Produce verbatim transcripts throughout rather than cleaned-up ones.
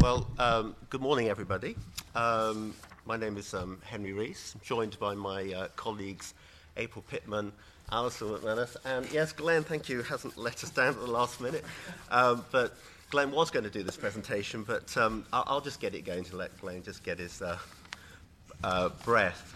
Well, um, good morning, everybody. Um, my name is um, Henry Rees. I'm joined by my uh, colleagues April Pittman, Alison McManus, and yes, Glenn, thank you, hasn't let us down at the last minute. Um, but Glenn was going to do this presentation, but um, I'll, I'll just get it going to let Glenn just get his uh, uh, breath.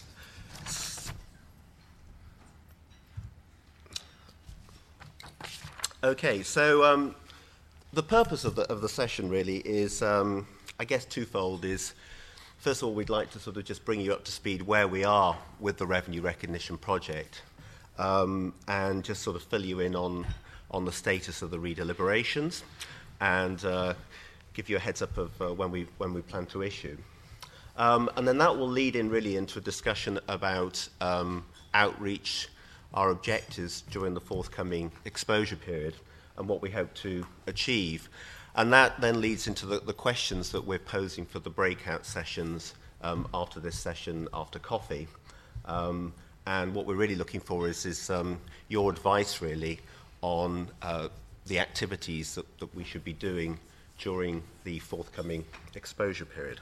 Okay, so um, the purpose of the, of the session really is, um, I guess, twofold. Is first of all, we'd like to sort of just bring you up to speed where we are with the revenue recognition project, um, and just sort of fill you in on on the status of the redeliberations, and uh, give you a heads up of uh, when we when we plan to issue, um, and then that will lead in really into a discussion about um, outreach, our objectives during the forthcoming exposure period, and what we hope to achieve. And that then leads into the, the questions that we're posing for the breakout sessions um, after this session, after coffee. Um, and what we're really looking for is, is um, your advice, really, on uh, the activities that, that we should be doing during the forthcoming exposure period.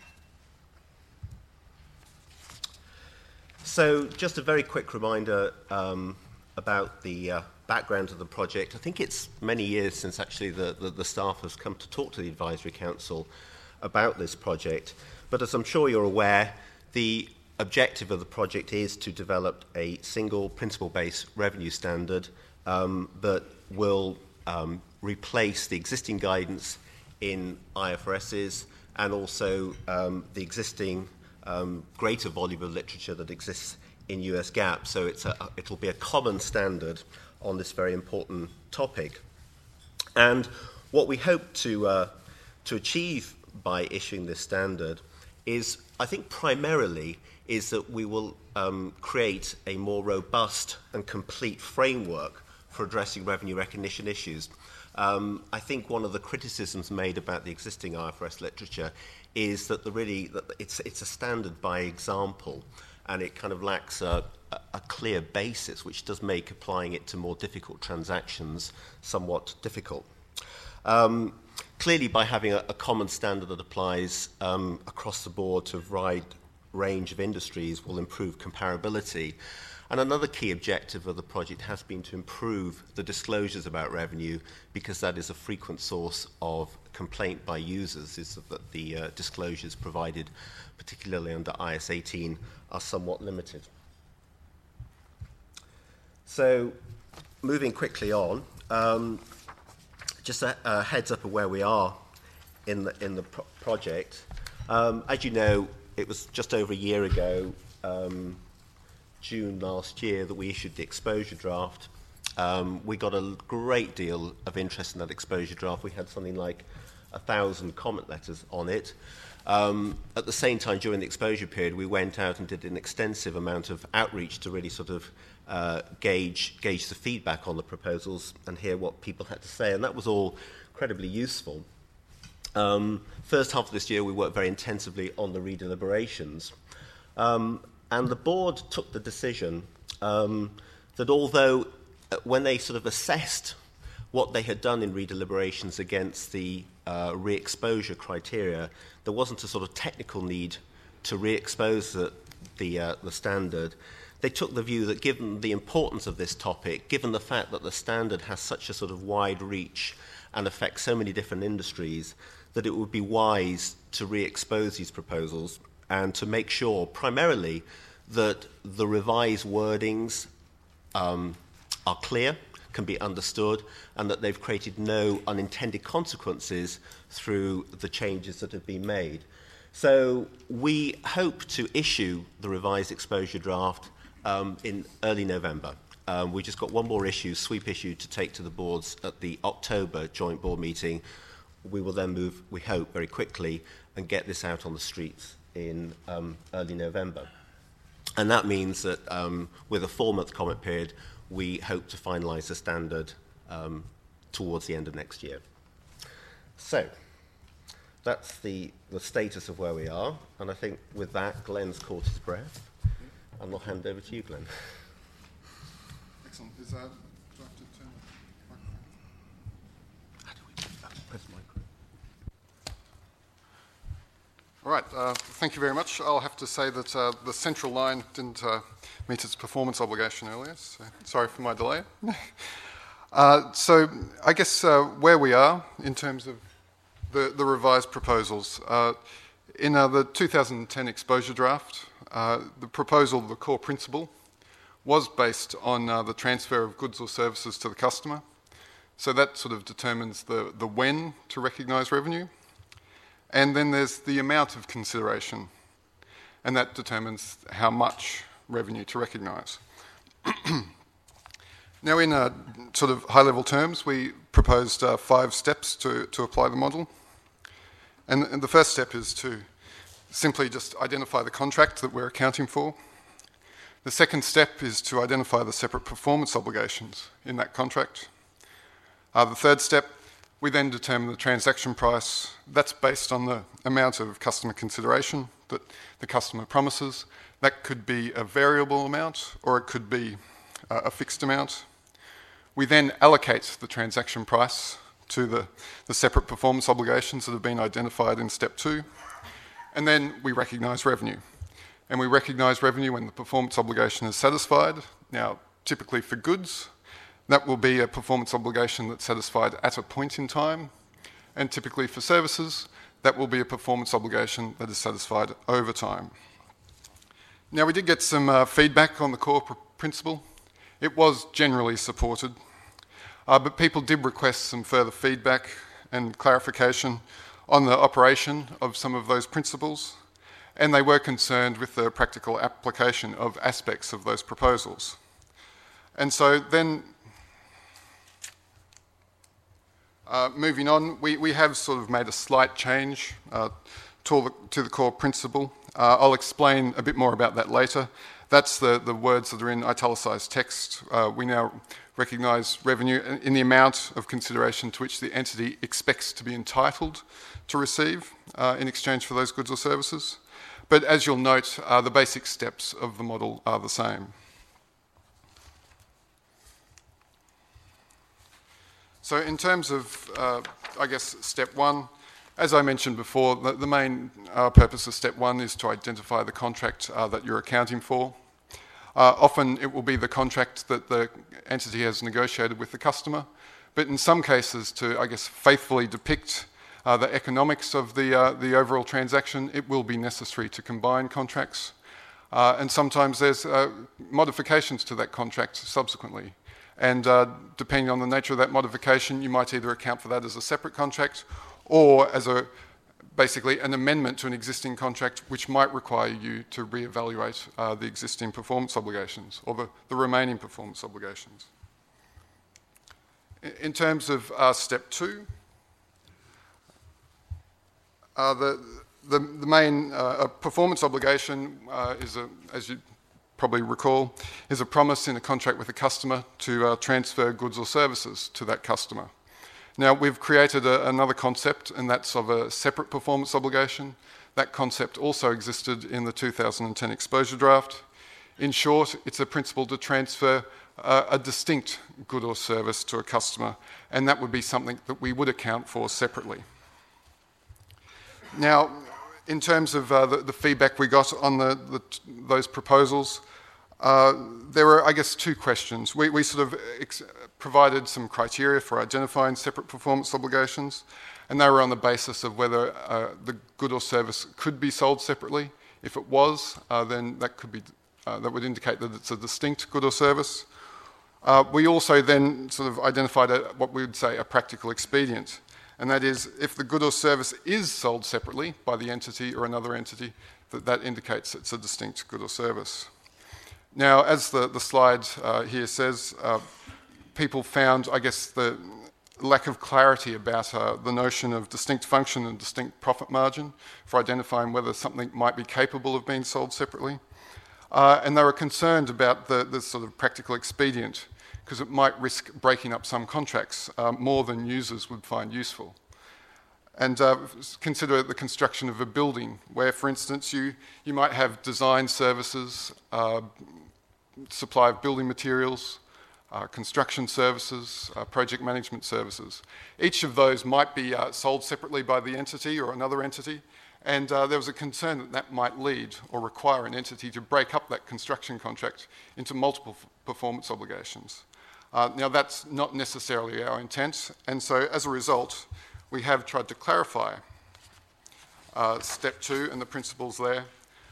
So just a very quick reminder um, about the uh, background of the project. I think it's many years since actually the, the, the staff has come to talk to the Advisory Council about this project. But as I'm sure you're aware, the objective of the project is to develop a single principle-based revenue standard um, that will um, replace the existing guidance in I F R Ss and also um, the existing Um, greater volume of literature that exists in U S GAAP. So it's a, it'll be a common standard on this very important topic. And what we hope to, uh, to achieve by issuing this standard is, I think primarily, is that we will um, create a more robust and complete framework for addressing revenue recognition issues. Um, I think one of the criticisms made about the existing I F R S literature is that the really that it's it's a standard by example, and it kind of lacks a, a clear basis, which does make applying it to more difficult transactions somewhat difficult. Um, clearly, by having a, a common standard that applies um, across the board to a wide range of industries will improve comparability. And another key objective of the project has been to improve the disclosures about revenue, because that is a frequent source of complaint by users, is that the uh, disclosures provided, particularly under I S eighteen, are somewhat limited. So, moving quickly on, um, just a, a heads up of where we are in the, in the pro project. Um, as you know, it was just over a year ago, um, June last year, that we issued the exposure draft. Um, we got a great deal of interest in that exposure draft. We had something like a thousand comment letters on it. Um, at the same time, during the exposure period, we went out and did an extensive amount of outreach to really sort of uh, gauge, gauge the feedback on the proposals and hear what people had to say, and that was all incredibly useful. Um, first half of this year, we worked very intensively on the redeliberations. Um, And the board took the decision um, that although uh, when they sort of assessed what they had done in redeliberations against the uh, re-exposure criteria, there wasn't a sort of technical need to re-expose the, the, uh, the standard. They took the view that given the importance of this topic, given the fact that the standard has such a sort of wide reach and affects so many different industries, that it would be wise to re-expose these proposals and to make sure, primarily, that the revised wordings um, are clear, can be understood, and that they've created no unintended consequences through the changes that have been made. So we hope to issue the revised exposure draft um, in early November. Um, we just got one more issue, sweep issue, to take to the boards at the October joint board meeting. We will then move, we hope, very quickly and get this out on the streets in um, early November. And that means that um, with a four-month comment period, we hope to finalise the standard um, towards the end of next year. So that's the, the status of where we are. And I think with that, Glenn's caught his breath. And I'll hand over to you, Glenn. Excellent. Is that drafted to microphone? How do we press micro? All right, uh, thank you very much. I'll have to say that uh, the central line didn't uh, meet its performance obligation earlier, so sorry for my delay. uh, so I guess uh, where we are in terms of the, the revised proposals. Uh, in uh, the two thousand ten exposure draft, uh, the proposal, the core principle, was based on uh, the transfer of goods or services to the customer. So that sort of determines the, the when to recognise revenue. And then there's the amount of consideration, and that determines how much revenue to recognise. Now, in uh, sort of high-level terms, we proposed uh, five steps to, to apply the model. And, and the first step is to simply just identify the contract that we're accounting for. The second step is to identify the separate performance obligations in that contract. Uh, the third step, we then determine the transaction price. That's based on the amount of customer consideration that the customer promises. That could be a variable amount or it could be uh, a fixed amount. We then allocate the transaction price to the, the separate performance obligations that have been identified in step two. And then we recognise revenue. And we recognise revenue when the performance obligation is satisfied. Now, typically for goods, that will be a performance obligation that's satisfied at a point in time, and typically for services, that will be a performance obligation that is satisfied over time. Now, we did get some uh, feedback on the core pr- principle. It was generally supported, uh, but people did request some further feedback and clarification on the operation of some of those principles, and they were concerned with the practical application of aspects of those proposals. And so then, Uh, moving on, we, we have sort of made a slight change uh, to, the, to the core principle. Uh, I'll explain a bit more about that later. That's the, the words that are in italicised text. Uh, we now recognise revenue in the amount of consideration to which the entity expects to be entitled to receive uh, in exchange for those goods or services. But as you'll note, uh, the basic steps of the model are the same. So in terms of, uh, I guess, step one, as I mentioned before, the, the main uh, purpose of step one is to identify the contract uh, that you're accounting for. Uh, often it will be the contract that the entity has negotiated with the customer, but in some cases to, I guess, faithfully depict uh, the economics of the, uh, the overall transaction, it will be necessary to combine contracts. Uh, and sometimes there's uh, modifications to that contract subsequently. And uh, depending on the nature of that modification, you might either account for that as a separate contract or as a basically an amendment to an existing contract which might require you to reevaluate uh, the existing performance obligations or the, the remaining performance obligations. In terms of uh, step two, uh, the, the, the main uh, performance obligation uh, is, a, as you probably recall, is a promise in a contract with a customer to uh, transfer goods or services to that customer. Now, we've created a, another concept, and that's of a separate performance obligation. That concept also existed in the two thousand ten exposure draft. In short, it's a principle to transfer uh, a distinct good or service to a customer, and that would be something that we would account for separately. Now, in terms of uh, the, the feedback we got on the, the, those proposals, uh, there were, I guess, two questions. We, we sort of ex- provided some criteria for identifying separate performance obligations, and they were on the basis of whether uh, the good or service could be sold separately. If it was, uh, then that could be uh, that would indicate that it's a distinct good or service. Uh, we also then sort of identified a, what we would say a practical expedient. And that is, if the good or service is sold separately by the entity or another entity, that that indicates it's a distinct good or service. Now, as the, the slide uh, here says, uh, people found, I guess, the lack of clarity about uh, the notion of distinct function and distinct profit margin for identifying whether something might be capable of being sold separately. Uh, and they were concerned about the, the sort of practical expedient, because it might risk breaking up some contracts uh, more than users would find useful. And uh, consider the construction of a building where, for instance, you, you might have design services, uh, supply of building materials, uh, construction services, uh, project management services. Each of those might be uh, sold separately by the entity or another entity, and uh, there was a concern that that might lead or require an entity to break up that construction contract into multiple f- performance obligations. Uh, now, that's not necessarily our intent, and so as a result, we have tried to clarify uh, step two and the principles there.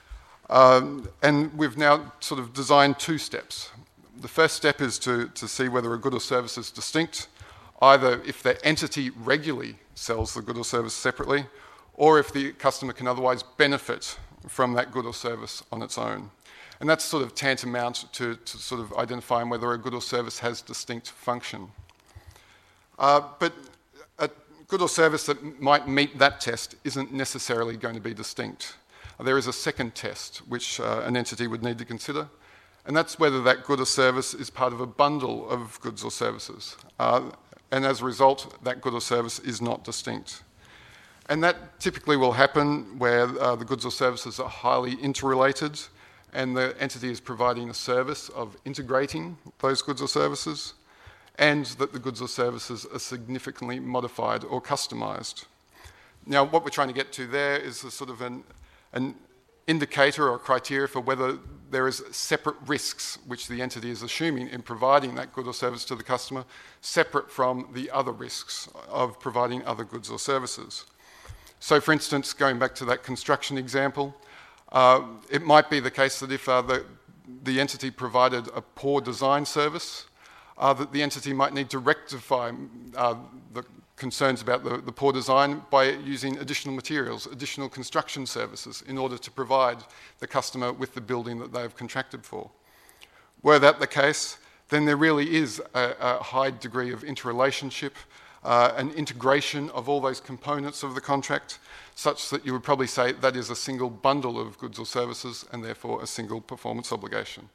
Um, and we've now sort of designed two steps. The first step is to, to see whether a good or service is distinct, either if the entity regularly sells the good or service separately, or if the customer can otherwise benefit from that good or service on its own. And that's sort of tantamount to, to sort of identifying whether a good or service has distinct function. Uh, but a good or service that might meet that test isn't necessarily going to be distinct. There is a second test which uh, an entity would need to consider, and that's whether that good or service is part of a bundle of goods or services. Uh, and as a result, that good or service is not distinct. And that typically will happen where uh, the goods or services are highly interrelated and the entity is providing a service of integrating those goods or services, and that the goods or services are significantly modified or customised. Now, what we're trying to get to there is a sort of an, an indicator or criteria for whether there is separate risks which the entity is assuming in providing that good or service to the customer, separate from the other risks of providing other goods or services. So, for instance, going back to that construction example, uh, it might be the case that if uh, the, the entity provided a poor design service, uh, that the entity might need to rectify uh, the concerns about the, the poor design by using additional materials, additional construction services in order to provide the customer with the building that they have contracted for. Were that the case, then there really is a, a high degree of interrelationship, uh, an integration of all those components of the contract, such that you would probably say that is a single bundle of goods or services and therefore a single performance obligation.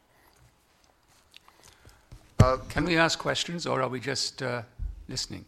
Uh, Can we ask questions, or are we just uh, listening?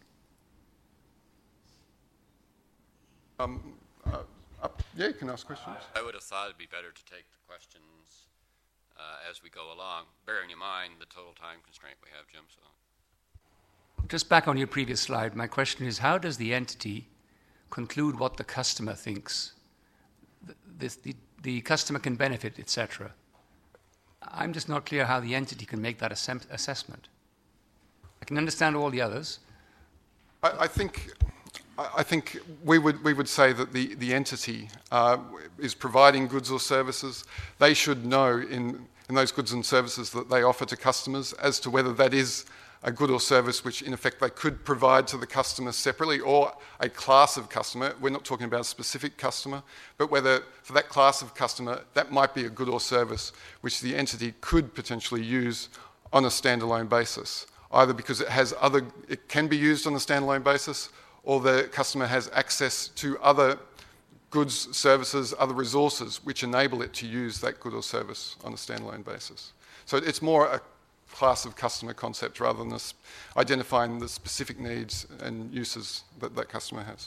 Um, uh, up, yeah, you can ask questions. I would have thought it'd be better to take the questions uh, as we go along, bearing in mind the total time constraint we have, Jim. So, just back on your previous slide, my question is: how does the entity conclude what the customer thinks the, the, the customer can benefit, et cetera? I'm just not clear how the entity can make that ass- assessment. I can understand all the others. I, I think. I think we would we would say that the, the entity uh, is providing goods or services. They should know in, in those goods and services that they offer to customers as to whether that is a good or service which in effect they could provide to the customer separately, or a class of customer. We're not talking about a specific customer, but whether for that class of customer that might be a good or service which the entity could potentially use on a standalone basis, either because it has other, it can be used on a standalone basis, or the customer has access to other goods, services, other resources which enable it to use that good or service on a standalone basis. So it's more a class of customer concept rather than this identifying the specific needs and uses that that customer has.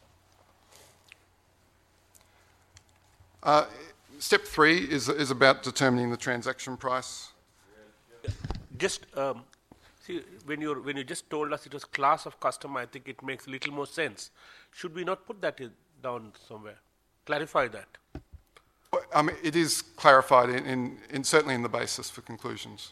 Uh, step three is, is about determining the transaction price. Just um, see, when you when you just told us it was class of customer, I think it makes a little more sense. Should we not put that in, down somewhere? Clarify that. I mean, it is clarified in, in, in certainly in the basis for conclusions.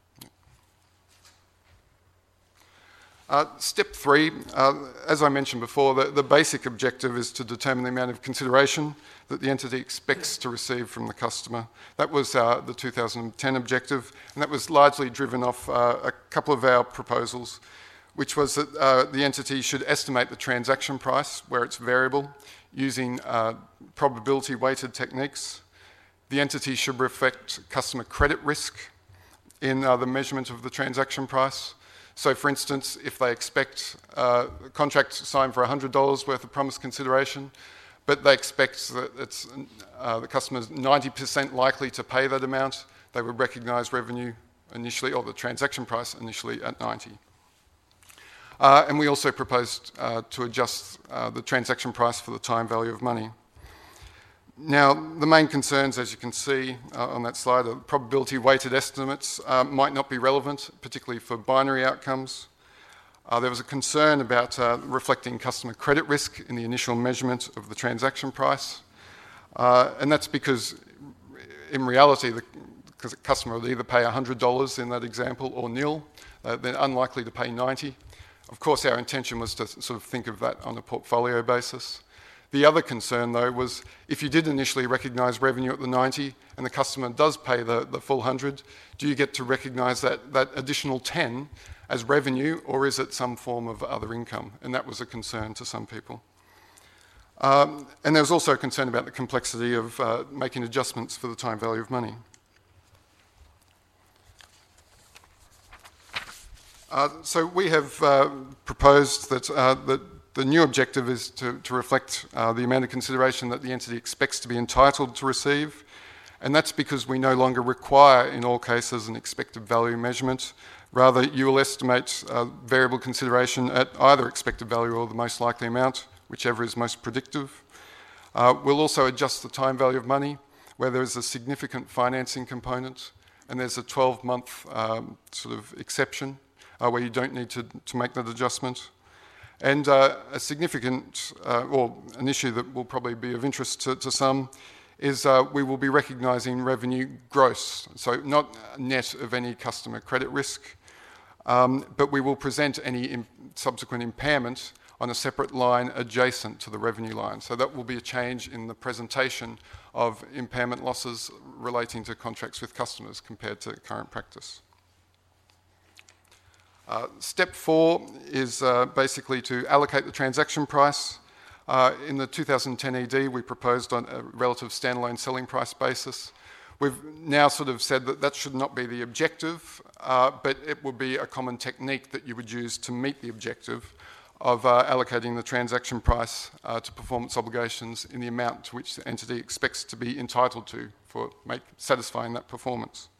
Uh, step three, uh, as I mentioned before, the, the basic objective is to determine the amount of consideration that the entity expects to receive from the customer. That was uh, the two thousand ten objective, and that was largely driven off uh, a couple of our proposals, which was that uh, the entity should estimate the transaction price where it's variable using uh, probability-weighted techniques. The entity should reflect customer credit risk in uh, the measurement of the transaction price. So, for instance, if they expect uh, a contract signed for one hundred dollars worth of promised consideration, but they expect that it's, uh, the customer's ninety percent likely to pay that amount, they would recognise revenue initially, or the transaction price initially, at ninety. Uh, and we also proposed uh, to adjust uh, the transaction price for the time value of money. Now, the main concerns, as you can see uh, on that slide, are probability-weighted estimates uh, might not be relevant, particularly for binary outcomes. Uh, there was a concern about uh, reflecting customer credit risk in the initial measurement of the transaction price. Uh, and that's because, in reality, the customer would either pay one hundred dollars in that example or nil. Uh, they're unlikely to pay ninety dollars. Of course, our intention was to sort of think of that on a portfolio basis. The other concern, though, was if you did initially recognise revenue at the ninety and the customer does pay the, the full one hundred, do you get to recognise that, that additional ten as revenue, or is it some form of other income? And that was a concern to some people. Um, and there was also a concern about the complexity of uh, making adjustments for the time value of money. Uh, so we have uh, proposed that, uh, that the new objective is to, to reflect uh, the amount of consideration that the entity expects to be entitled to receive, and that's because we no longer require, in all cases, an expected value measurement. Rather, you will estimate uh, variable consideration at either expected value or the most likely amount, whichever is most predictive. Uh, we'll also adjust the time value of money, where there is a significant financing component, and there's a twelve-month um, sort of exception, uh, where you don't need to, to make that adjustment. And uh, a significant, uh, or an issue that will probably be of interest to, to some, is uh, we will be recognising revenue gross, so not net of any customer credit risk, um, but we will present any im- subsequent impairment on a separate line adjacent to the revenue line. So that will be a change in the presentation of impairment losses relating to contracts with customers compared to current practice. Uh, step four is uh, basically to allocate the transaction price. Uh, in the two thousand ten E D, we proposed on a relative standalone selling price basis. We've now sort of said that that should not be the objective, uh, but it would be a common technique that you would use to meet the objective of uh, allocating the transaction price uh, to performance obligations in the amount to which the entity expects to be entitled to for make, satisfying that performance.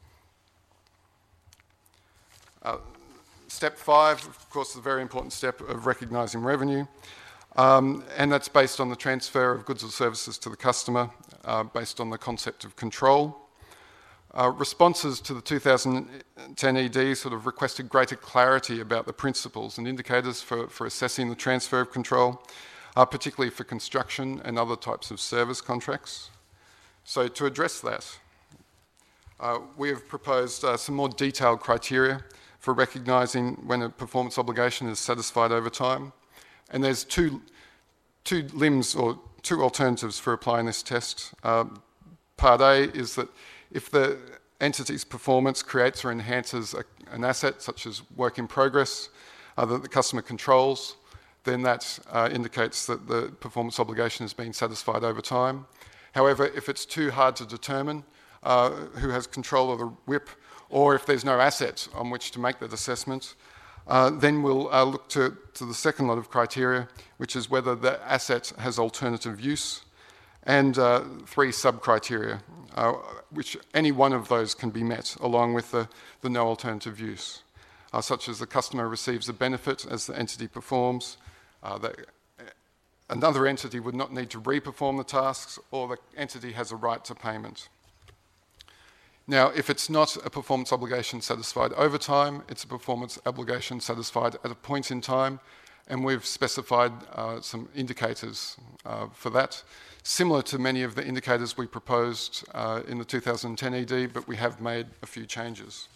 Uh, Step five, of course, is a very important step of recognising revenue, um, and that's based on the transfer of goods or services to the customer, uh, based on the concept of control. Uh, responses to the two thousand ten E D sort of requested greater clarity about the principles and indicators for, for assessing the transfer of control, uh, particularly for construction and other types of service contracts. So to address that, uh, we have proposed uh, some more detailed criteria for recognising when a performance obligation is satisfied over time. And there's two, two limbs or two alternatives for applying this test. Um, part A is that if the entity's performance creates or enhances a, an asset, such as work in progress, uh, that the customer controls, then that uh, indicates that the performance obligation has been satisfied over time. However, if it's too hard to determine uh, who has control of the W I P, or if there's no asset on which to make that assessment, uh, then we'll uh, look to, to the second lot of criteria, which is whether the asset has alternative use, and uh, three sub-criteria, uh, which any one of those can be met, along with the, the no alternative use, uh, such as the customer receives a benefit as the entity performs, uh, that another entity would not need to re-perform the tasks, or the entity has a right to payment. Now, if it's not a performance obligation satisfied over time, it's a performance obligation satisfied at a point in time, and we've specified uh, some indicators uh, for that, similar to many of the indicators we proposed uh, in the two thousand ten E D, but we have made a few changes.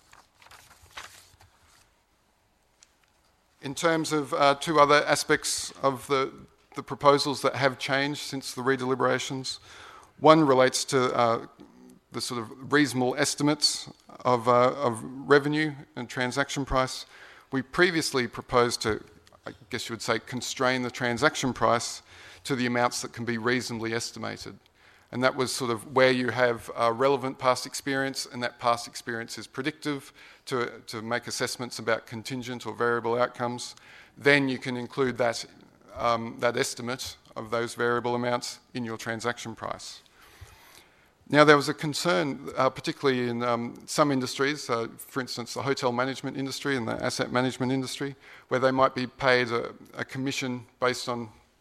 In terms of uh, two other aspects of the, the proposals that have changed since the redeliberations, one relates to uh, the sort of reasonable estimates of, uh, of revenue and transaction price. We previously proposed to, I guess you would say, constrain the transaction price to the amounts that can be reasonably estimated. And that was sort of where you have uh, relevant past experience, and that past experience is predictive to, to make assessments about contingent or variable outcomes. Then you can include that, um, that estimate of those variable amounts in your transaction price. Now, there was a concern, uh, particularly in um, some industries, uh, for instance, the hotel management industry and the asset management industry, where they might be paid a, a commission based on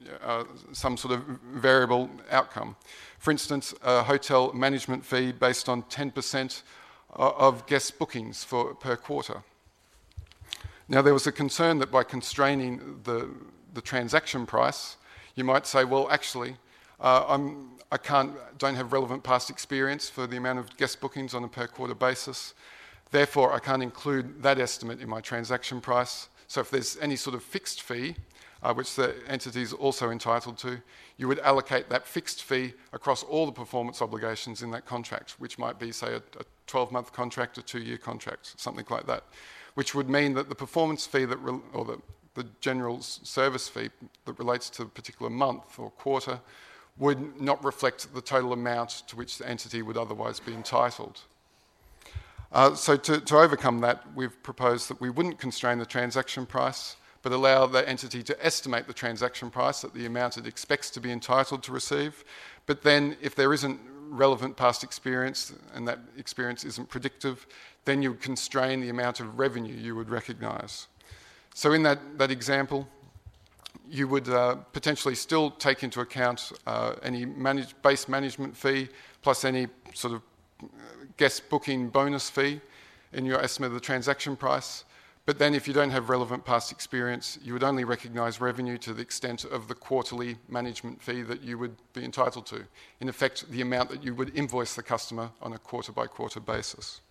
uh, some sort of variable outcome. For instance, a hotel management fee based on ten percent of guest bookings for, per quarter. Now, there was a concern that by constraining the, the transaction price, you might say, well, actually, uh, I'm, I can't, don't have relevant past experience for the amount of guest bookings on a per quarter basis. Therefore, I can't include that estimate in my transaction price. So if there's any sort of fixed fee, uh, which the entity is also entitled to, you would allocate that fixed fee across all the performance obligations in that contract, which might be, say, a twelve-month contract, a two-year contract, something like that, which would mean that the performance fee that, re- or the, the general service fee that relates to a particular month or quarter would not reflect the total amount to which the entity would otherwise be entitled. Uh, so to, to overcome that, we've proposed that we wouldn't constrain the transaction price, but allow the entity to estimate the transaction price at the amount it expects to be entitled to receive. But then if there isn't relevant past experience and that experience isn't predictive, then you would constrain the amount of revenue you would recognise. So in that, that example, you would uh, potentially still take into account uh, any manage, base management fee plus any sort of guest booking bonus fee in your estimate of the transaction price. But then if you don't have relevant past experience, you would only recognise revenue to the extent of the quarterly management fee that you would be entitled to. In effect, the amount that you would invoice the customer on a quarter-by-quarter basis.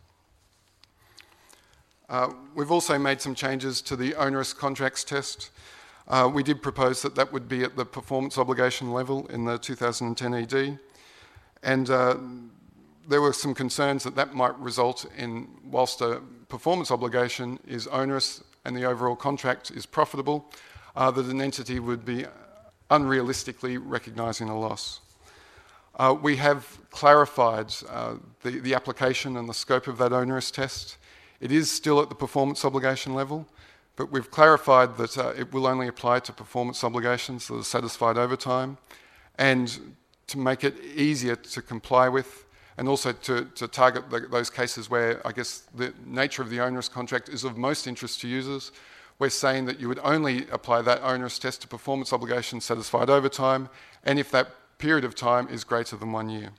Uh, we've also made some changes to the onerous contracts test. Uh, we did propose that that would be at the performance obligation level in the two thousand ten E D. And uh, there were some concerns that that might result in, whilst a performance obligation is onerous and the overall contract is profitable, uh, that an entity would be unrealistically recognising a loss. Uh, we have clarified uh, the, the application and the scope of that onerous test. It is still at the performance obligation level, but we've clarified that uh, it will only apply to performance obligations that are satisfied over time, and to make it easier to comply with, and also to, to target the, those cases where, I guess, the nature of the onerous contract is of most interest to users. We're saying that you would only apply that onerous test to performance obligations satisfied over time, and if that period of time is greater than one year.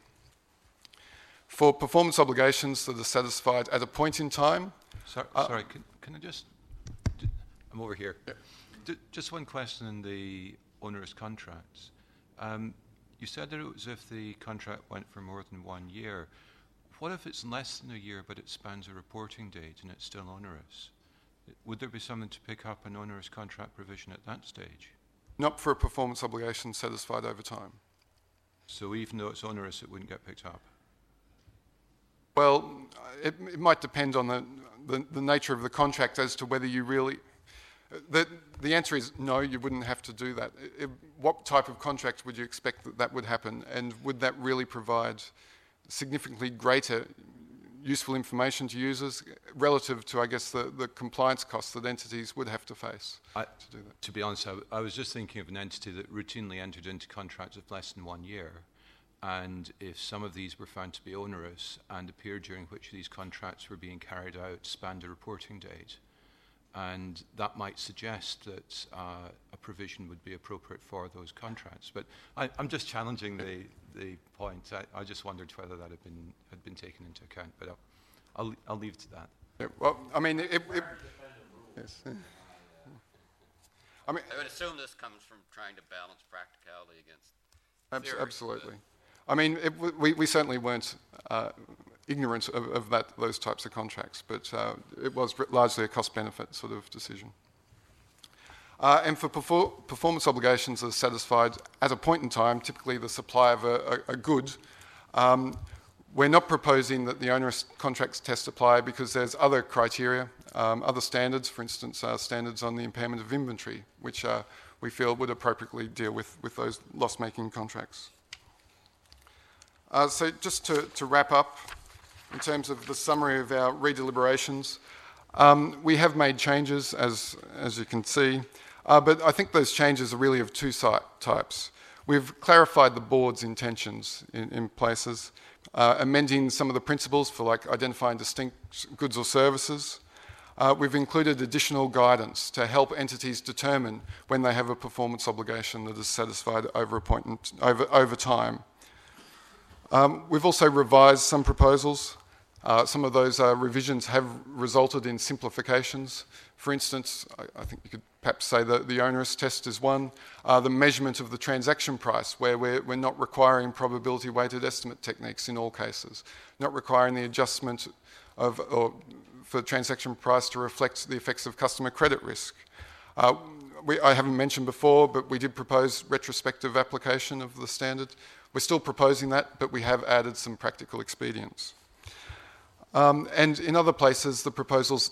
For performance obligations that are satisfied at a point in time... Sorry, uh, sorry can, can I just... I'm over here. Yeah. D- just one question in the onerous contracts. Um, You said that it was if the contract went for more than one year. What if it's less than a year but it spans a reporting date and it's still onerous? Would there be something to pick up an onerous contract provision at that stage? Not for a performance obligation satisfied over time. So even though it's onerous, it wouldn't get picked up? Well, it, it might depend on the, the, the nature of the contract as to whether you really... The, the answer is no, you wouldn't have to do that. It, what type of contract would you expect that that would happen? And would that really provide significantly greater useful information to users relative to, I guess, the, the compliance costs that entities would have to face I, to do that? To be honest, I, I was just thinking of an entity that routinely entered into contracts of less than one year. And if some of these were found to be onerous and the period during which these contracts were being carried out spanned a reporting date, and that might suggest that uh, a provision would be appropriate for those contracts. But I, I'm just challenging the, the point. I, I just wondered whether that had been had been taken into account. But I'll I'll, I'll leave it to that. Yeah, well, I mean, it, it, it yes. I mean, I would assume this comes from trying to balance practicality against abs- theory, absolutely. I mean, it, we we certainly weren't uh, ignorant of, of that those types of contracts, but uh, it was largely a cost-benefit sort of decision. Uh, and for perfor- performance obligations that are satisfied at a point in time, typically the supply of a, a, a good, um, we're not proposing that the onerous contracts test apply because there's other criteria, um, other standards, for instance, uh, standards on the impairment of inventory, which uh, we feel would appropriately deal with, with those loss-making contracts. Uh, so just to, to wrap up, in terms of the summary of our redeliberations, um, we have made changes, as, as you can see, uh, but I think those changes are really of two si- types. We've clarified the board's intentions in, in places, uh, amending some of the principles for like identifying distinct goods or services, uh, we've included additional guidance to help entities determine when they have a performance obligation that is satisfied over, a point in, over, over time. Um, we've also revised some proposals. Uh, some of those uh, revisions have resulted in simplifications. For instance, I, I think you could perhaps say that the onerous test is one. Uh, the measurement of the transaction price, where we're, we're not requiring probability-weighted estimate techniques in all cases, not requiring the adjustment of, or for the transaction price to reflect the effects of customer credit risk. Uh, we, I haven't mentioned before, but we did propose retrospective application of the standard. We're still proposing that, but we have added some practical expedients. Um, and in other places, the proposals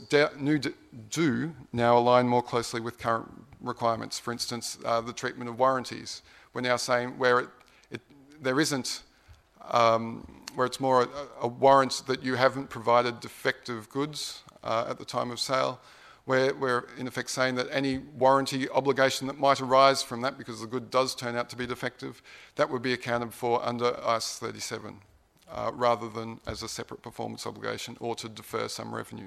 do now align more closely with current requirements. For instance, uh, the treatment of warranties. We're now saying where it, it, there isn't, um, where it's more a, a warrant that you haven't provided defective goods uh, at the time of sale, where we're in effect saying that any warranty obligation that might arise from that, because the good does turn out to be defective, that would be accounted for under I S thirty-seven. Uh, rather than as a separate performance obligation or to defer some revenue.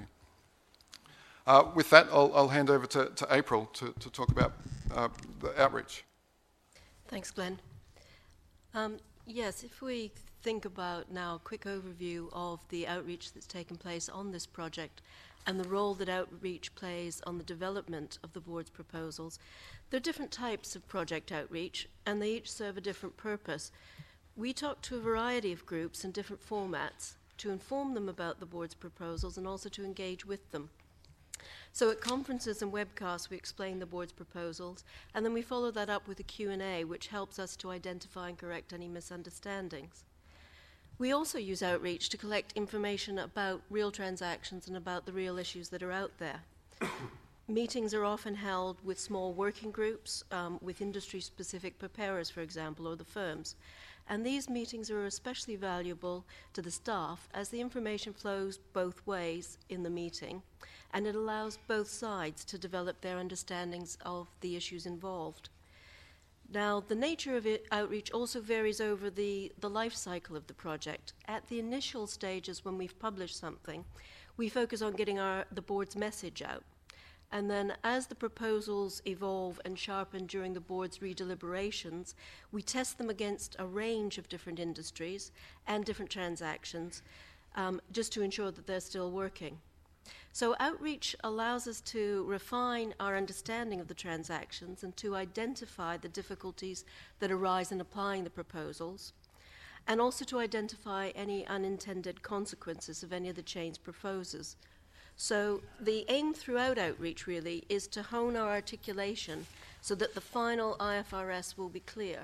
Uh, with that, I'll, I'll hand over to, to April to, to talk about uh, the outreach. Thanks, Glenn. Um, yes, if we think about now a quick overview of the outreach that's taken place on this project and the role that outreach plays on the development of the board's proposals, there are different types of project outreach, and they each serve a different purpose. We talk to a variety of groups in different formats to inform them about the board's proposals and also to engage with them. So at conferences and webcasts, we explain the board's proposals, and then we follow that up with a Q and A, which helps us to identify and correct any misunderstandings. We also use outreach to collect information about real transactions and about the real issues that are out there. Meetings are often held with small working groups, um, with industry-specific preparers, for example, or the firms. And these meetings are especially valuable to the staff as the information flows both ways in the meeting, and it allows both sides to develop their understandings of the issues involved. Now, the nature of it, outreach also varies over the, the life cycle of the project. At the initial stages when we've published something, we focus on getting our, the board's message out. And then as the proposals evolve and sharpen during the board's redeliberations, we test them against a range of different industries and different transactions um, just to ensure that they're still working. So outreach allows us to refine our understanding of the transactions and to identify the difficulties that arise in applying the proposals, and also to identify any unintended consequences of any of the change proposals. So the aim throughout outreach really is to hone our articulation so that the final I F R S will be clear.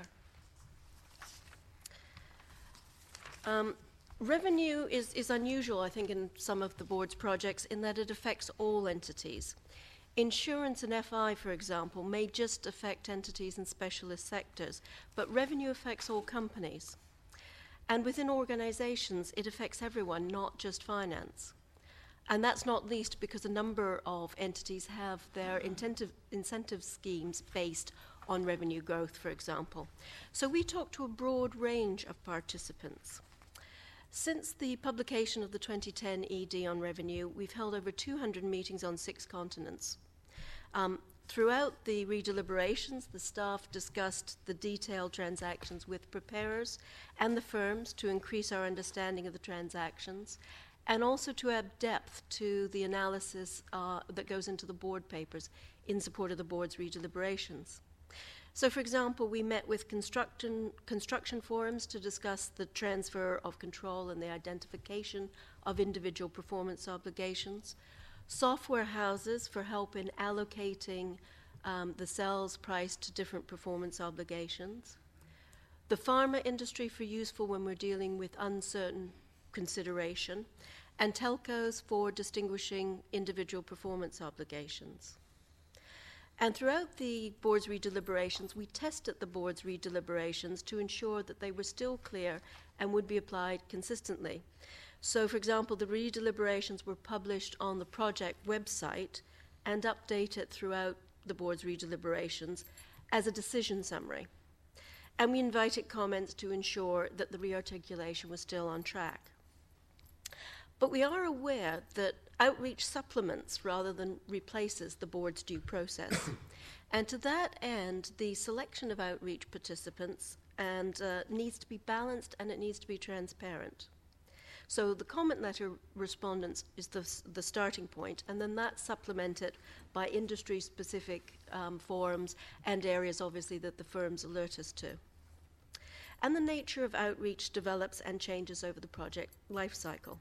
Um, revenue is, is unusual, I think, in some of the board's projects in that it affects all entities. Insurance and F I, for example, may just affect entities in specialist sectors, but revenue affects all companies. And within organizations, it affects everyone, not just finance. And that's not least because a number of entities have their incentive, incentive schemes based on revenue growth, for example. So we talk to a broad range of participants. Since the publication of the twenty ten E D on revenue, we've held over two hundred meetings on six continents. Um, throughout the redeliberations, the staff discussed the detailed transactions with preparers and the firms to increase our understanding of the transactions, and also to add depth to the analysis uh, that goes into the board papers in support of the board's redeliberations. So, for example, we met with construction, construction forums to discuss the transfer of control and the identification of individual performance obligations, software houses for help in allocating um, the sales price to different performance obligations, the pharma industry for useful when we're dealing with uncertain consideration, and telcos for distinguishing individual performance obligations. And throughout the board's redeliberations, we tested the board's redeliberations to ensure that they were still clear and would be applied consistently. So, for example, the redeliberations were published on the project website and updated throughout the board's redeliberations as a decision summary. And we invited comments to ensure that the rearticulation was still on track. But we are aware that outreach supplements rather than replaces the board's due process. And to that end, the selection of outreach participants and uh, needs to be balanced and it needs to be transparent. So the comment letter respondents is the, the starting point, and then that's supplemented by industry-specific um, forums and areas, obviously, that the firms alert us to. And the nature of outreach develops and changes over the project life cycle.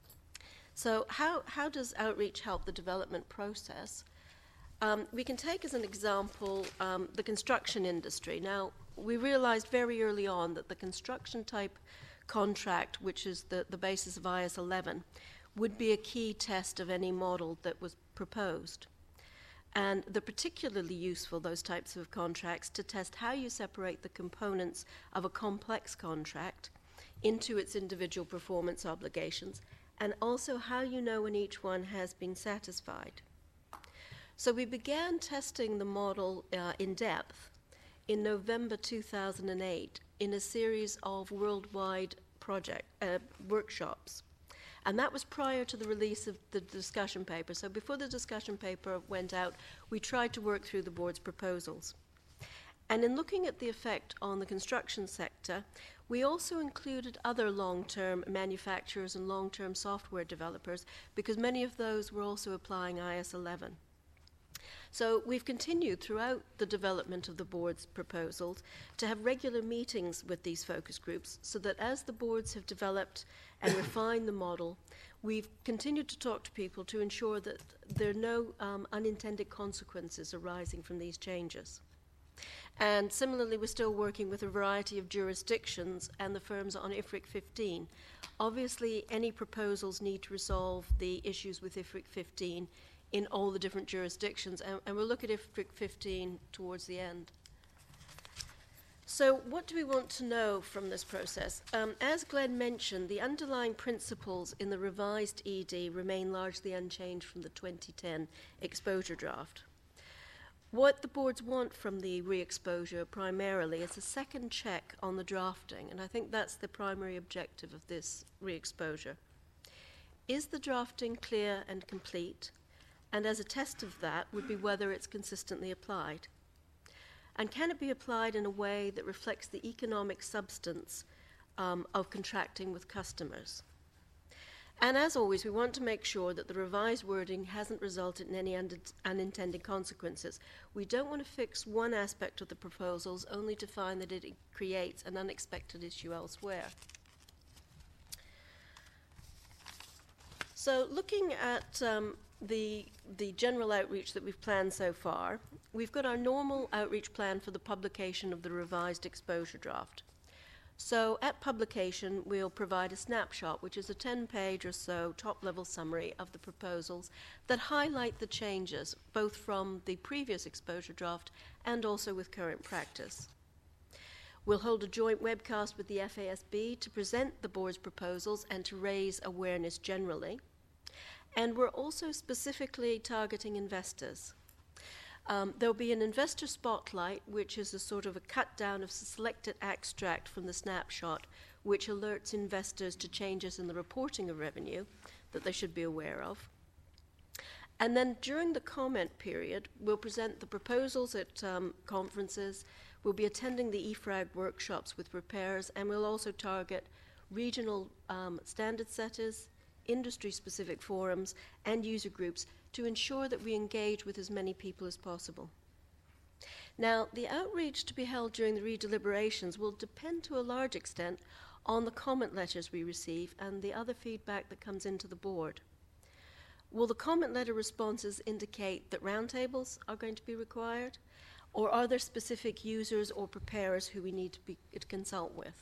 So how, how does outreach help the development process? Um, we can take as an example um, the construction industry. Now, we realized very early on that the construction type contract, which is the, the basis of I S eleven, would be a key test of any model that was proposed. And they're particularly useful, those types of contracts, to test how you separate the components of a complex contract into its individual performance obligations, and also how you know when each one has been satisfied. So we began testing the model uh, in depth in November two thousand eight in a series of worldwide project uh, workshops. And that was prior to the release of the discussion paper. So before the discussion paper went out, we tried to work through the board's proposals. And in looking at the effect on the construction sector, we also included other long-term manufacturers and long-term software developers, because many of those were also applying I S eleven. So we've continued throughout the development of the board's proposals to have regular meetings with these focus groups, so that as the boards have developed and refined the model, we've continued to talk to people to ensure that there are no um, unintended consequences arising from these changes. And similarly, we're still working with a variety of jurisdictions and the firms on I F R I C fifteen. Obviously, any proposals need to resolve the issues with I F R I C fifteen in all the different jurisdictions, and, and we'll look at I F R I C fifteen towards the end. So what do we want to know from this process? Um, as Glenn mentioned, the underlying principles in the revised E D remain largely unchanged from the twenty ten exposure draft. What the boards want from the re-exposure primarily is a second check on the drafting, and I think that's the primary objective of this re-exposure. Is the drafting clear and complete? And as a test of that would be whether it's consistently applied. And can it be applied in a way that reflects the economic substance um, of contracting with customers? And as always, we want to make sure that the revised wording hasn't resulted in any un- unintended consequences. We don't want to fix one aspect of the proposals only to find that it creates an unexpected issue elsewhere. So looking at um, the, the general outreach that we've planned so far, we've got our normal outreach plan for the publication of the revised exposure draft. So at publication, we'll provide a snapshot, which is a ten-page or so top-level summary of the proposals that highlight the changes, both from the previous exposure draft and also with current practice. We'll hold a joint webcast with the F A S B to present the board's proposals and to raise awareness generally. And we're also specifically targeting investors. Um, there'll be an investor spotlight, which is a sort of a cut down of a selected extract from the snapshot, which alerts investors to changes in the reporting of revenue that they should be aware of. And then during the comment period, we'll present the proposals at um, conferences, we'll be attending the E F R A G workshops with preparers, and we'll also target regional um, standard setters, industry-specific forums, and user groups to ensure that we engage with as many people as possible. Now, the outreach to be held during the redeliberations will depend to a large extent on the comment letters we receive and the other feedback that comes into the board. Will the comment letter responses indicate that roundtables are going to be required, or are there specific users or preparers who we need to, be, to consult with?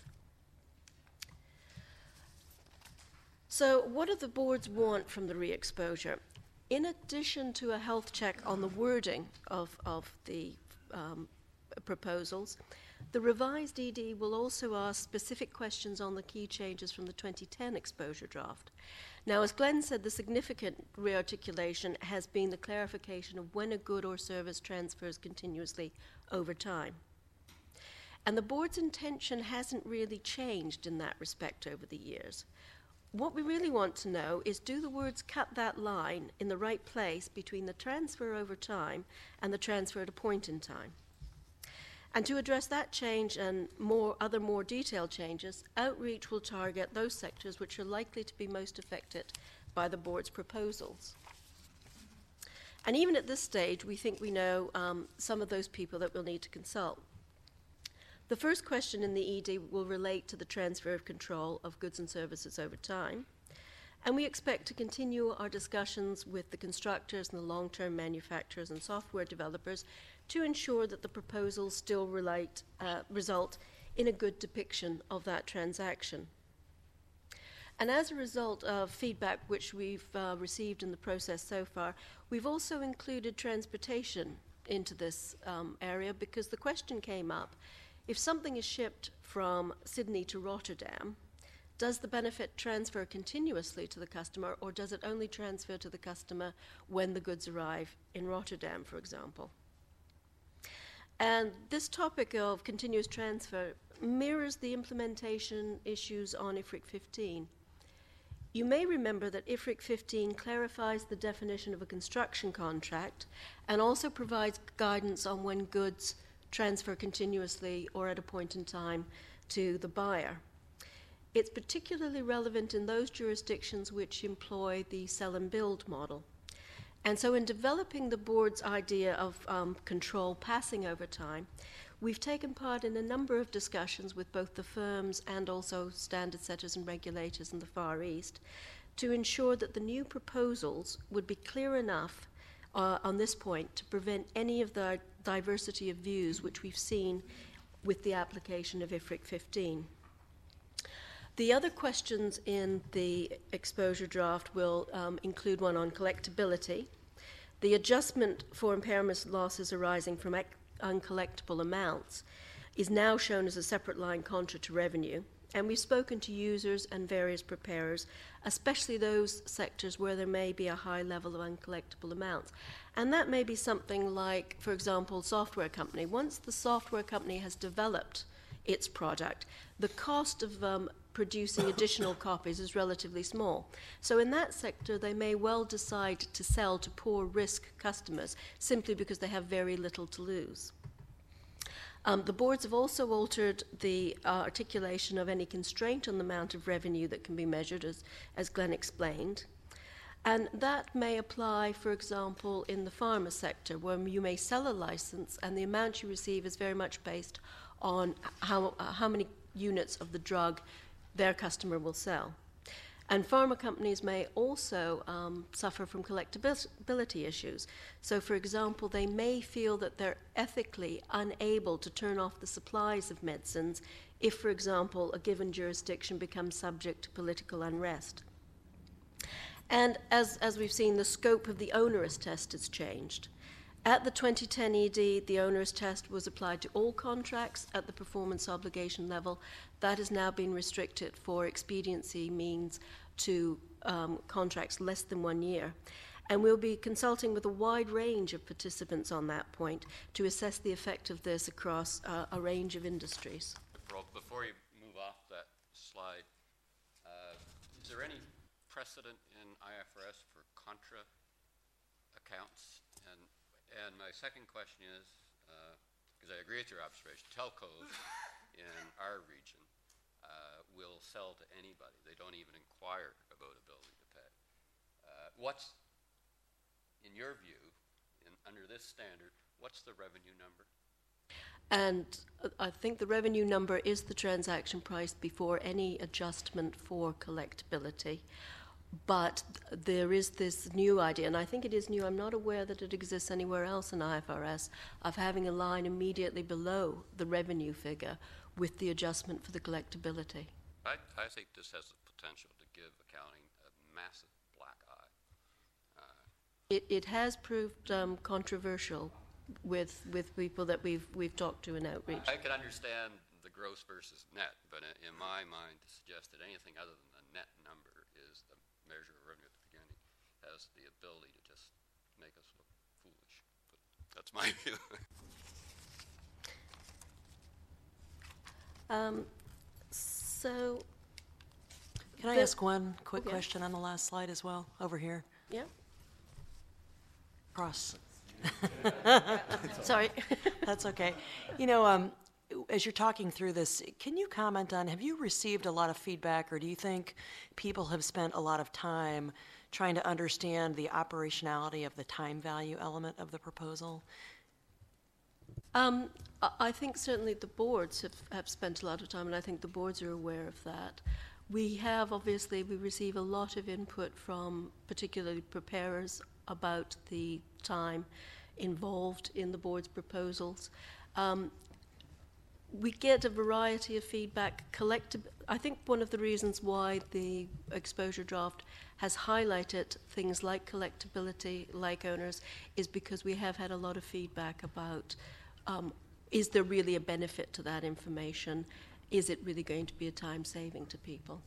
So what do the boards want from the re-exposure? In addition to a health check on the wording of, of the um, proposals, the revised E D will also ask specific questions on the key changes from the twenty ten exposure draft. Now, as Glenn said, the significant re-articulation has been the clarification of when a good or service transfers continuously over time. And the board's intention hasn't really changed in that respect over the years. what we really want to know is, do the words cut that line in the right place between the transfer over time and the transfer at a point in time? And to address that change and more other more detailed changes, outreach will target those sectors which are likely to be most affected by the board's proposals. And even at this stage, we think we know um, some of those people that we'll need to consult. The first question in the E D will relate to the transfer of control of goods and services over time. And we expect to continue our discussions with the constructors and the long-term manufacturers and software developers to ensure that the proposals still relate, uh, result in a good depiction of that transaction. And as a result of feedback which we've uh, received in the process so far, we've also included transportation into this um, area, because the question came up, if something is shipped from Sydney to Rotterdam, does the benefit transfer continuously to the customer, or does it only transfer to the customer when the goods arrive in Rotterdam, for example? And this topic of continuous transfer mirrors the implementation issues on I F R I C fifteen. You may remember that I F R I C fifteen clarifies the definition of a construction contract and also provides guidance on when goods transfer continuously or at a point in time to the buyer. It's particularly relevant in those jurisdictions which employ the sell and build model. And so in developing the board's idea of um, control passing over time, we've taken part in a number of discussions with both the firms and also standard setters and regulators in the Far East to ensure that the new proposals would be clear enough uh, on this point to prevent any of the diversity of views which we've seen with the application of I F R I C fifteen. The other questions in the exposure draft will um, include one on collectability, the adjustment for impairment losses arising from ec- uncollectible amounts is now shown as a separate line contra to revenue, and we've spoken to users and various preparers, especially those sectors where there may be a high level of uncollectible amounts. And that may be something like, for example, software company. Once the software company has developed its product, the cost of um, producing additional copies is relatively small. So in that sector, they may well decide to sell to poor risk customers simply because they have very little to lose. Um, the boards have also altered the uh, articulation of any constraint on the amount of revenue that can be measured, as, as Glenn explained. And that may apply, for example, in the pharma sector, where you may sell a license and the amount you receive is very much based on how, uh, how many units of the drug their customer will sell. And pharma companies may also um, suffer from collectability issues. So, for example, they may feel that they're ethically unable to turn off the supplies of medicines if, for example, a given jurisdiction becomes subject to political unrest. And as, as we've seen, the scope of the onerous test has changed. At the twenty ten E D, the onerous test was applied to all contracts at the performance obligation level. That has now been restricted for expediency means to um, contracts less than one year. And we'll be consulting with a wide range of participants on that point to assess the effect of this across uh, a range of industries. Before you move off that slide, uh, is there any precedent in I F R S for contra accounts? And And my second question is, because uh, I agree with your observation, telcos in our region uh, will sell to anybody. They don't even inquire about ability to pay. Uh, what's, in your view, in, under this standard, what's the revenue number? And I think the revenue number is the transaction price before any adjustment for collectability. But there is this new idea, and I think it is new, I'm not aware that it exists anywhere else in I F R S, of having a line immediately below the revenue figure with the adjustment for the collectability. I, I think this has the potential to give accounting a massive black eye. Uh, it, it has proved um, controversial with with people that we've we've talked to in outreach. I can understand the gross versus net, but in, in my mind, to suggest that anything other than the net number is the measure of revenue at the beginning has the ability to just make us look foolish. But that's my view. um, so, Can I The- ask one quick Yeah. question on the last slide as well, over here? Yeah. Cross. Sorry. That's okay. You know, um, as you're talking through this, can you comment on, have you received a lot of feedback, or do you think people have spent a lot of time trying to understand the operationality of the time value element of the proposal? Um, I I think certainly the boards have, have spent a lot of time, and I think the boards are aware of that. We have, obviously, we receive a lot of input from particularly preparers about the time involved in the board's proposals. Um, we get a variety of feedback. Collecti- I think one of the reasons why the exposure draft has highlighted things like collectability, like owners, is because we have had a lot of feedback about um, is there really a benefit to that information? Is it really going to be a time saving to people?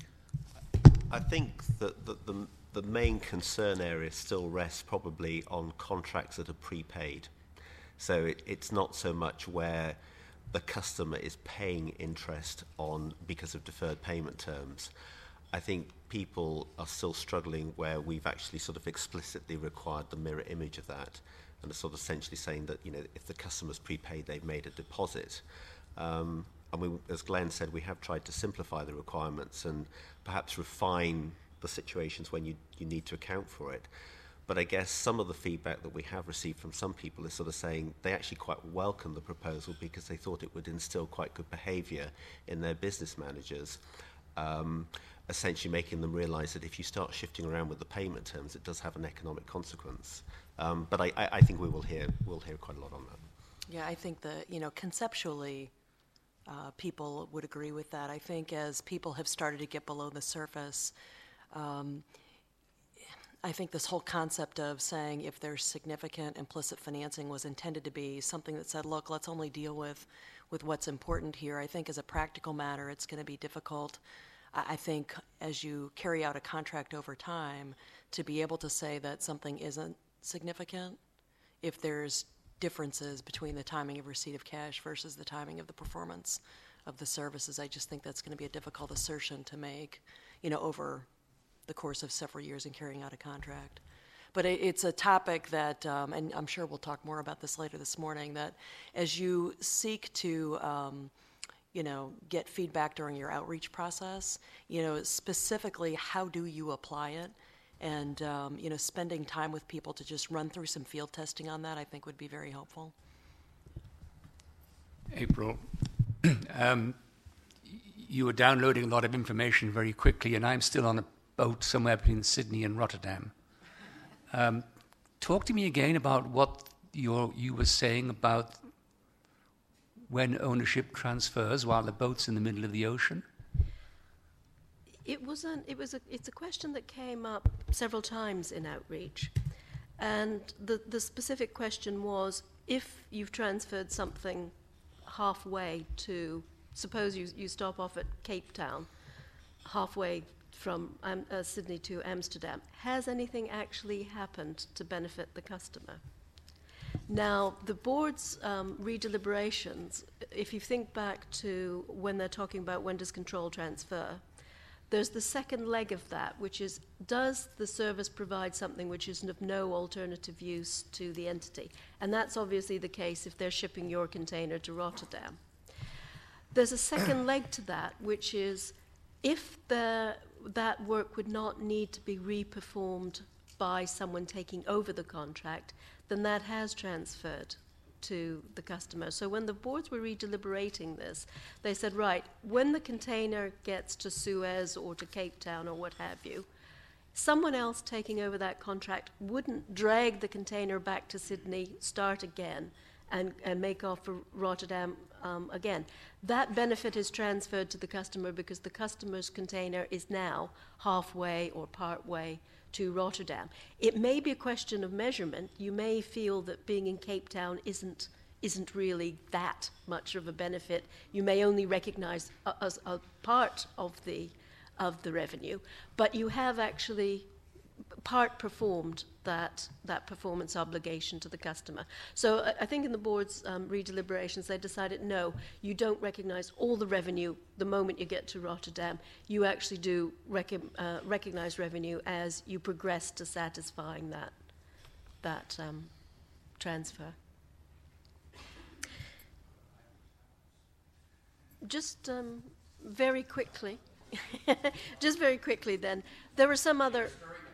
I think that the, the, the main concern area still rests probably on contracts that are prepaid. So it, it's not so much where the customer is paying interest on because of deferred payment terms. I think people are still struggling where we've actually sort of explicitly required the mirror image of that, and are sort of essentially saying that, you know, if the customer's prepaid, they've made a deposit. Um, and we, as Glenn said, we have tried to simplify the requirements and perhaps refine the situations when you, you need to account for it. But I guess some of the feedback that we have received from some people is sort of saying they actually quite welcome the proposal because they thought it would instill quite good behaviour in their business managers, um, essentially making them realise that if you start shifting around with the payment terms, it does have an economic consequence. Um, but I, I, I think we will hear we'll hear quite a lot on that. Yeah, I think that, you know, conceptually, uh, people would agree with that. I think as people have started to get below the surface, um, I think this whole concept of saying if there's significant implicit financing was intended to be something that said, look, let's only deal with, with what's important here. I think as a practical matter, it's going to be difficult. I, I think as you carry out a contract over time, to be able to say that something isn't significant, if there's differences between the timing of receipt of cash versus the timing of the performance of the services, I just think that's going to be a difficult assertion to make, you know, over the course of several years in carrying out a contract. But it, it's a topic that, um, and I'm sure we'll talk more about this later this morning, that as you seek to, um, you know, get feedback during your outreach process, you know, specifically how do you apply it? And, um, you know, spending time with people to just run through some field testing on that, I think would be very helpful. April, um, you were downloading a lot of information very quickly, and I'm still on a boat somewhere between Sydney and Rotterdam. Um, talk to me again about what you're, you were saying about when ownership transfers while the boat's in the middle of the ocean. It was an, it was a, it's a question that came up several times in outreach. And the, the specific question was, if you've transferred something halfway to, suppose you, you stop off at Cape Town, halfway from um, uh, Sydney to Amsterdam, has anything actually happened to benefit the customer? Now, the board's um, redeliberations, if you think back to when they're talking about when does control transfer, there's the second leg of that, which is, does the service provide something which is of no alternative use to the entity? And that's obviously the case if they're shipping your container to Rotterdam. There's a second leg to that, which is, if the, that work would not need to be re-performed by someone taking over the contract, then that has transferred to the customer. So when the boards were redeliberating this, they said, right, when the container gets to Suez or to Cape Town or what have you, someone else taking over that contract wouldn't drag the container back to Sydney, start again, and, and make off for Rotterdam um, again. That benefit is transferred to the customer because the customer's container is now halfway or part way to Rotterdam. It may be a question of measurement. You may feel that being in Cape Town isn't isn't really that much of a benefit. You may only recognize a, a, a part of the of the revenue, but you have actually part performed that, that performance obligation to the customer. So I, I think in the board's um, redeliberations, they decided, no, you don't recognize all the revenue the moment you get to Rotterdam. You actually do rec uh, recognize revenue as you progress to satisfying that, that um, transfer. Just um, very quickly, just very quickly then, there were some other...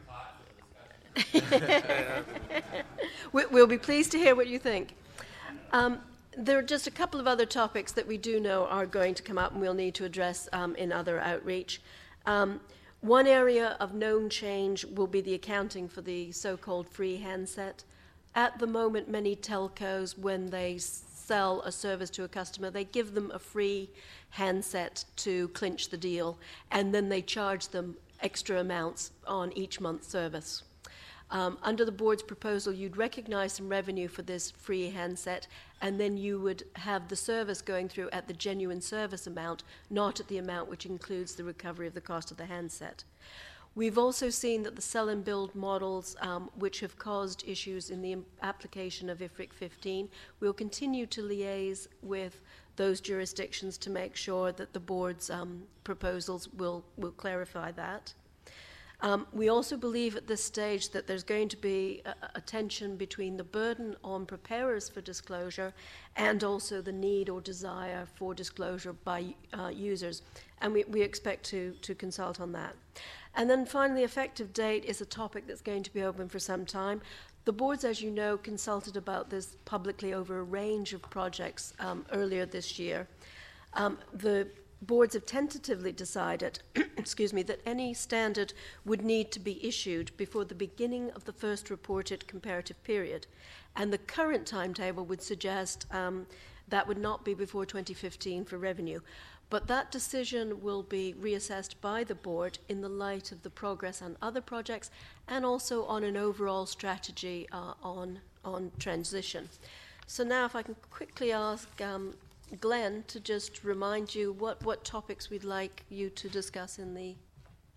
we, we'll be pleased to hear what you think. Um, there are just a couple of other topics that we do know are going to come up and we'll need to address um, in other outreach. Um, one area of known change will be the accounting for the so-called free handset. At the moment, many telcos, when they sell a service to a customer, they give them a free handset to clinch the deal, and then they charge them extra amounts on each month's service. Um, under the board's proposal, you'd recognize some revenue for this free handset, and then you would have the service going through at the genuine service amount, not at the amount which includes the recovery of the cost of the handset. We've also seen that the sell and build models, um, which have caused issues in the application of I F R I C fifteen, we'll continue to liaise with those jurisdictions to make sure that the board's um, proposals will, will clarify that. Um, we also believe at this stage that there's going to be a, a tension between the burden on preparers for disclosure and also the need or desire for disclosure by uh, users. And we, we expect to, to consult on that. And then finally, effective date is a topic that's going to be open for some time. The boards, as you know, consulted about this publicly over a range of projects um, earlier this year. Um, the boards have tentatively decided, excuse me, that any standard would need to be issued before the beginning of the first reported comparative period. And the current timetable would suggest um, that would not be before twenty fifteen for revenue. But that decision will be reassessed by the board in the light of the progress on other projects and also on an overall strategy uh, on, on transition. So now if I can quickly ask um, Glenn to just remind you what, what topics we'd like you to discuss in the